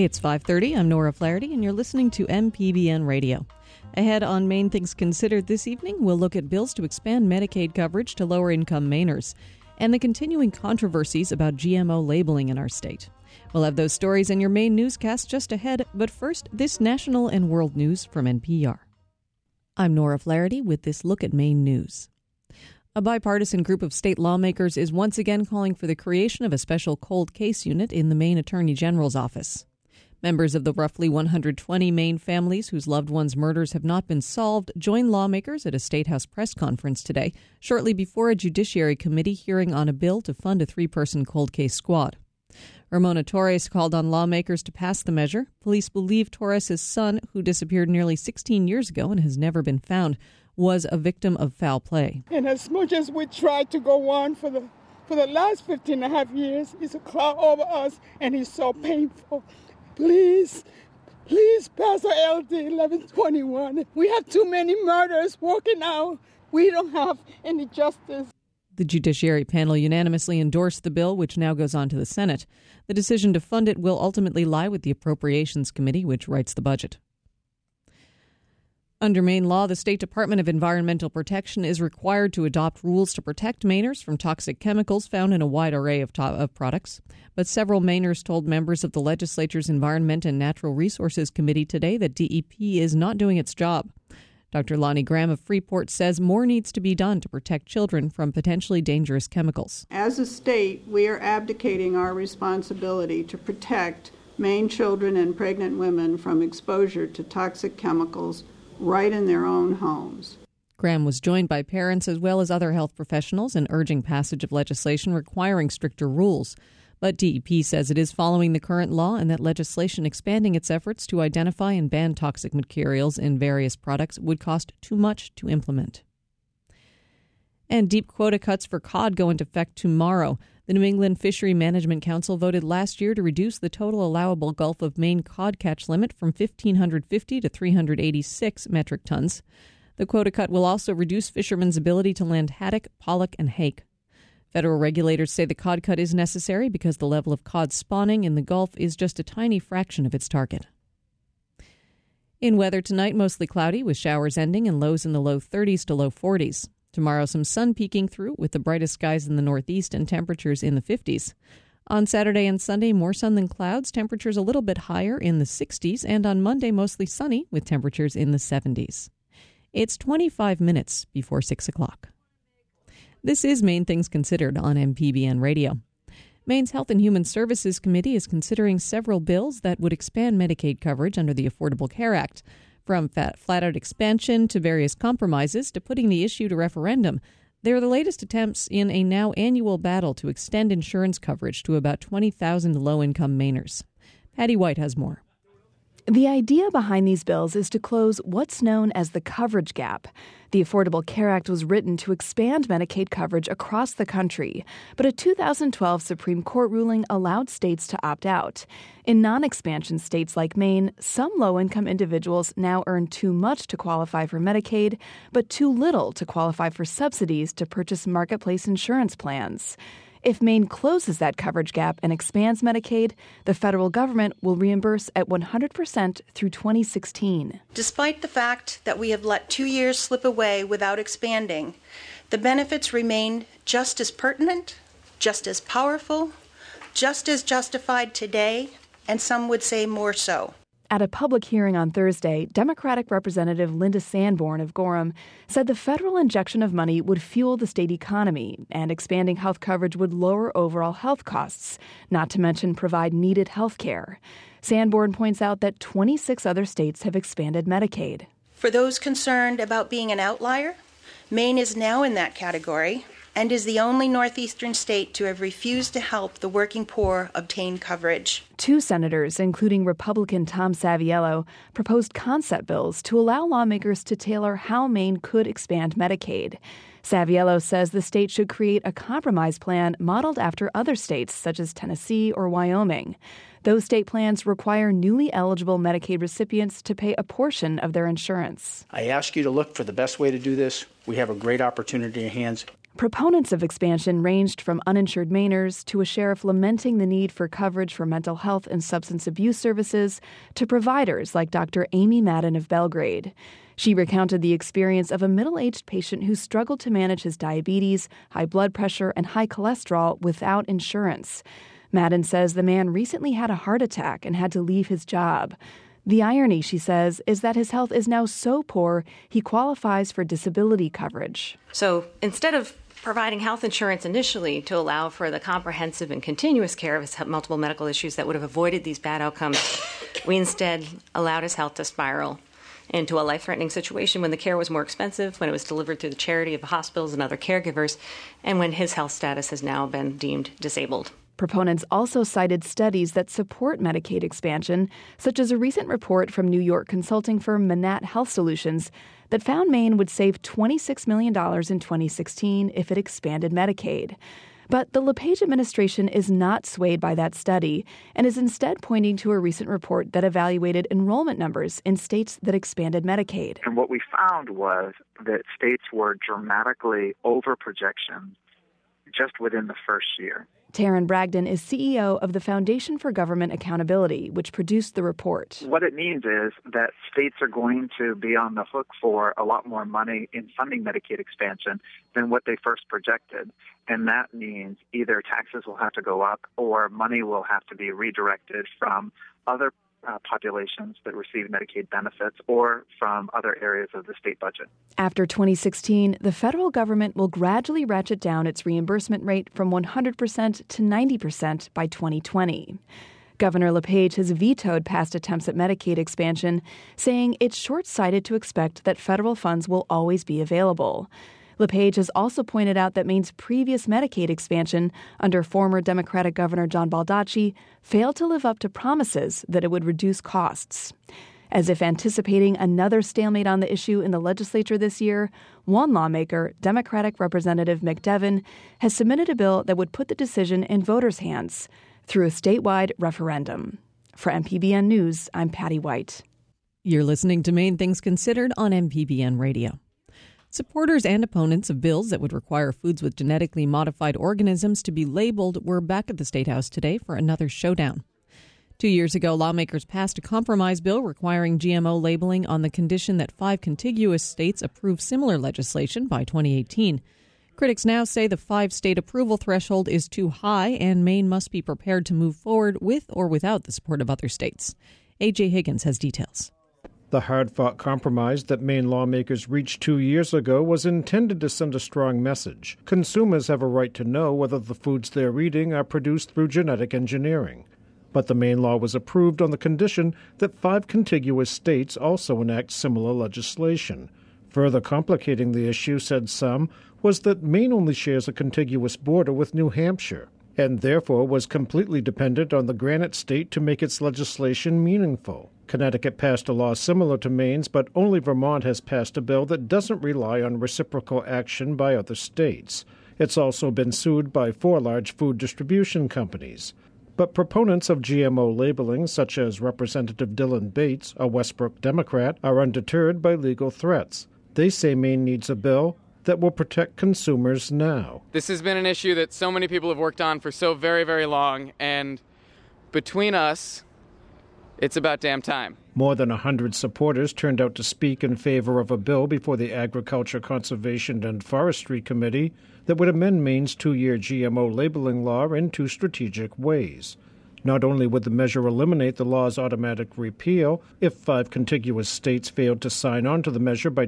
It's 5:30. I'm Nora Flaherty, and you're listening to MPBN Radio. Ahead on Maine Things Considered this evening, we'll look at bills to expand Medicaid coverage to lower-income Mainers and the continuing controversies about GMO labeling in our state. We'll have those stories in your Maine newscast just ahead, but first, this national and world news from NPR. I'm Nora Flaherty with this look at Maine news. A bipartisan group of state lawmakers is once again calling for the creation of a special cold case unit in the Maine Attorney General's office. Members of the roughly 120 Maine families whose loved ones' murders have not been solved joined lawmakers at a State House press conference today, shortly before a Judiciary Committee hearing on a bill to fund a 3-person cold case squad. Ramona Torres called on lawmakers to pass the measure. Police believe Torres' son, who disappeared nearly 16 years ago and has never been found, was a victim of foul play. And as much as we tried to go on for the last 15 and a half years, it's a cloud over us, and it's so painful. Please pass our LD 1121. We have too many murders working out. We don't have any justice. The Judiciary panel unanimously endorsed the bill, which now goes on to the Senate. The decision to fund it will ultimately lie with the Appropriations Committee, which writes the budget. Under Maine law, the State Department of Environmental Protection is required to adopt rules to protect Mainers from toxic chemicals found in a wide array of products. But several Mainers told members of the legislature's Environment and Natural Resources Committee today that DEP is not doing its job. Dr. Lonnie Graham of Freeport says more needs to be done to protect children from potentially dangerous chemicals. As a state, we are abdicating our responsibility to protect Maine children and pregnant women from exposure to toxic chemicals right in their own homes. Graham was joined by parents as well as other health professionals in urging passage of legislation requiring stricter rules. But DEP says it is following the current law and that legislation expanding its efforts to identify and ban toxic materials in various products would cost too much to implement. And deep quota cuts for cod go into effect tomorrow. The New England Fishery Management Council voted last year to reduce the total allowable Gulf of Maine cod catch limit from 1,550 to 386 metric tons. The quota cut will also reduce fishermen's ability to land haddock, pollock, and hake. Federal regulators say the cod cut is necessary because the level of cod spawning in the Gulf is just a tiny fraction of its target. In weather tonight, mostly cloudy with showers ending and lows in the low 30s to low 40s. Tomorrow, some sun peeking through with the brightest skies in the northeast and temperatures in the 50s. On Saturday and Sunday, more sun than clouds, temperatures a little bit higher in the 60s, and on Monday, mostly sunny with temperatures in the 70s. It's 25 minutes before 6 o'clock. This is Maine Things Considered on MPBN Radio. Maine's Health and Human Services Committee is considering several bills that would expand Medicaid coverage under the Affordable Care Act. From flat-out expansion to various compromises to putting the issue to referendum, they're the latest attempts in a now annual battle to extend insurance coverage to about 20,000 low-income Mainers. Patty White has more. The idea behind these bills is to close what's known as the coverage gap. The Affordable Care Act was written to expand Medicaid coverage across the country, but a 2012 Supreme Court ruling allowed states to opt out. In non-expansion states like Maine, some low-income individuals now earn too much to qualify for Medicaid, but too little to qualify for subsidies to purchase marketplace insurance plans. If Maine closes that coverage gap and expands Medicaid, the federal government will reimburse at 100% through 2016. Despite the fact that we have let 2 years slip away without expanding, the benefits remain just as pertinent, just as powerful, just as justified today, and some would say more so. At a public hearing on Thursday, Democratic Representative Linda Sanborn of Gorham said the federal injection of money would fuel the state economy and expanding health coverage would lower overall health costs, not to mention provide needed health care. Sanborn points out that 26 other states have expanded Medicaid. For those concerned about being an outlier, Maine is now in that category and is the only northeastern state to have refused to help the working poor obtain coverage. Two senators, including Republican Tom Saviello, proposed concept bills to allow lawmakers to tailor how Maine could expand Medicaid. Saviello says the state should create a compromise plan modeled after other states such as Tennessee or Wyoming. Those state plans require newly eligible Medicaid recipients to pay a portion of their insurance. I ask you to look for the best way to do this. We have a great opportunity in hands. Proponents of expansion ranged from uninsured Mainers to a sheriff lamenting the need for coverage for mental health and substance abuse services to providers like Dr. Amy Madden of Belgrade. She recounted the experience of a middle-aged patient who struggled to manage his diabetes, high blood pressure, and high cholesterol without insurance. Madden says the man recently had a heart attack and had to leave his job. The irony, she says, is that his health is now so poor he qualifies for disability coverage. So instead of providing health insurance initially to allow for the comprehensive and continuous care of his multiple medical issues that would have avoided these bad outcomes, we instead allowed his health to spiral into a life-threatening situation when the care was more expensive, when it was delivered through the charity of hospitals and other caregivers, and when his health status has now been deemed disabled. Proponents also cited studies that support Medicaid expansion, such as a recent report from New York consulting firm Manat Health Solutions that found Maine would save $26 million in 2016 if it expanded Medicaid. But the LePage administration is not swayed by that study and is instead pointing to a recent report that evaluated enrollment numbers in states that expanded Medicaid. And what we found was that states were dramatically over projection just within the first year. Taryn Bragdon is CEO of the Foundation for Government Accountability, which produced the report. What it means is that states are going to be on the hook for a lot more money in funding Medicaid expansion than what they first projected. And that means either taxes will have to go up or money will have to be redirected from other populations that receive Medicaid benefits or from other areas of the state budget. After 2016, the federal government will gradually ratchet down its reimbursement rate from 100% to 90% by 2020. Governor LePage has vetoed past attempts at Medicaid expansion, saying it's short-sighted to expect that federal funds will always be available. LePage has also pointed out that Maine's previous Medicaid expansion under former Democratic Governor John Baldacci failed to live up to promises that it would reduce costs. As if anticipating another stalemate on the issue in the legislature this year, one lawmaker, Democratic Representative McDevitt, has submitted a bill that would put the decision in voters' hands through a statewide referendum. For MPBN News, I'm Patty White. You're listening to Maine Things Considered on MPBN Radio. Supporters and opponents of bills that would require foods with genetically modified organisms to be labeled were back at the State House today for another showdown. 2 years ago, lawmakers passed a compromise bill requiring GMO labeling on the condition that 5 contiguous states approve similar legislation by 2018. Critics now say the 5-state approval threshold is too high and Maine must be prepared to move forward with or without the support of other states. A.J. Higgins has details. The hard-fought compromise that Maine lawmakers reached 2 years ago was intended to send a strong message. Consumers have a right to know whether the foods they're eating are produced through genetic engineering. But the Maine law was approved on the condition that 5 contiguous states also enact similar legislation. Further complicating the issue, said some, was that Maine only shares a contiguous border with New Hampshire, and therefore was completely dependent on the Granite State to make its legislation meaningful. Connecticut passed a law similar to Maine's, but only Vermont has passed a bill that doesn't rely on reciprocal action by other states. It's also been sued by 4 large food distribution companies. But proponents of GMO labeling, such as Representative Dylan Bates, a Westbrook Democrat, are undeterred by legal threats. They say Maine needs a bill that will protect consumers now. This has been an issue that so many people have worked on for so very, very long, and between us, it's about damn time. More than 100 supporters turned out to speak in favor of a bill before the Agriculture, Conservation, and Forestry Committee that would amend Maine's 2-year GMO labeling law in 2 strategic ways. Not only would the measure eliminate the law's automatic repeal if 5 contiguous states failed to sign on to the measure by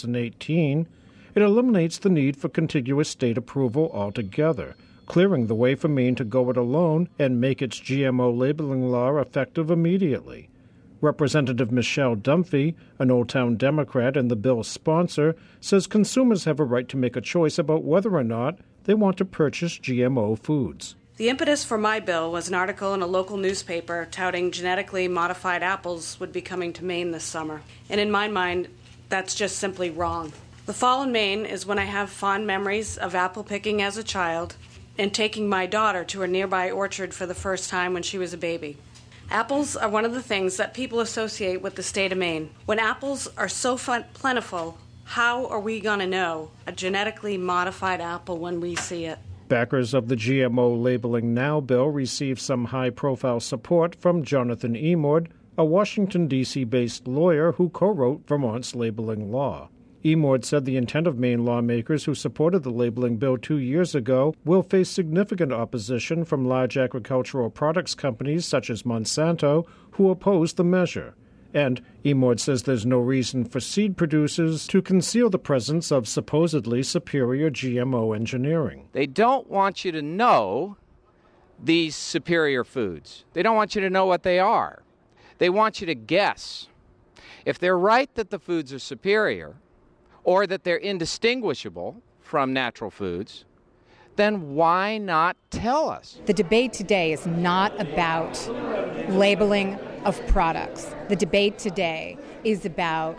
2018, it eliminates the need for contiguous state approval altogether, clearing the way for Maine to go it alone and make its GMO labeling law effective immediately. Representative Michelle Dunphy, an Old Town Democrat and the bill's sponsor, says consumers have a right to make a choice about whether or not they want to purchase GMO foods. The impetus for my bill was an article in a local newspaper touting genetically modified apples would be coming to Maine this summer. And in my mind, that's just simply wrong. The fall in Maine is when I have fond memories of apple picking as a child and taking my daughter to a nearby orchard for the first time when she was a baby. Apples are one of the things that people associate with the state of Maine. When apples are so plentiful, How are we going to know a genetically modified apple when we see it? Backers of the GMO Labeling Now bill received some high-profile support from Jonathan Emord, a Washington, D.C.-based lawyer who co-wrote Vermont's labeling law. Emord said the intent of Maine lawmakers who supported the labeling bill 2 years ago will face significant opposition from large agricultural products companies such as Monsanto, who oppose the measure. And Emord says there's no reason for seed producers to conceal the presence of supposedly superior GMO engineering. They don't want you to know these superior foods. They don't want you to know what they are. They want you to guess. If they're right that the foods are superior, or that they're indistinguishable from natural foods, then why not tell us? The debate today is not about labeling of products. The debate today is about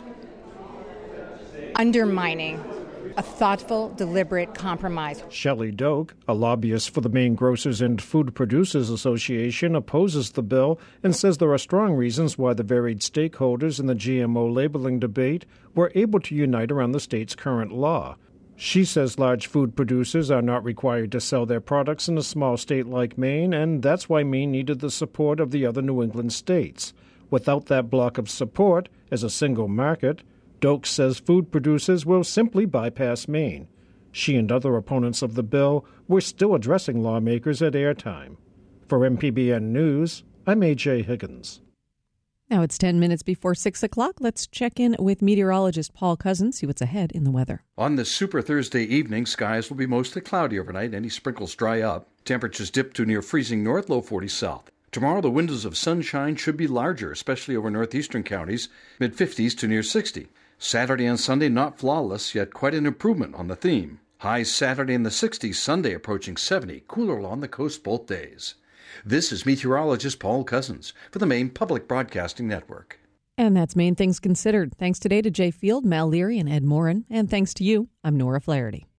undermining a thoughtful, deliberate compromise. Shelley Doak, a lobbyist for the Maine Grocers and Food Producers Association, opposes the bill and says there are strong reasons why the varied stakeholders in the GMO labeling debate were able to unite around the state's current law. She says large food producers are not required to sell their products in a small state like Maine, and that's why Maine needed the support of the other New England states. Without that block of support, as a single market, Doak says food producers will simply bypass Maine. She and other opponents of the bill were still addressing lawmakers at airtime. For MPBN News, I'm A.J. Higgins. Now it's 10 minutes before 6 o'clock. Let's check in with meteorologist Paul Cousins, see what's ahead in the weather. On this Super Thursday evening, skies will be mostly cloudy overnight. Any sprinkles dry up. Temperatures dip to near freezing north, low 40s south. Tomorrow, the windows of sunshine should be larger, especially over northeastern counties, mid-50s to near 60. Saturday and Sunday not flawless, yet quite an improvement on the theme. Highs Saturday in the 60s, Sunday approaching 70, cooler along the coast both days. This is meteorologist Paul Cousins for the Maine Public Broadcasting Network. And that's Maine Things Considered. Thanks today to Jay Field, Mal Leary, and Ed Morin. And thanks to you, I'm Nora Flaherty.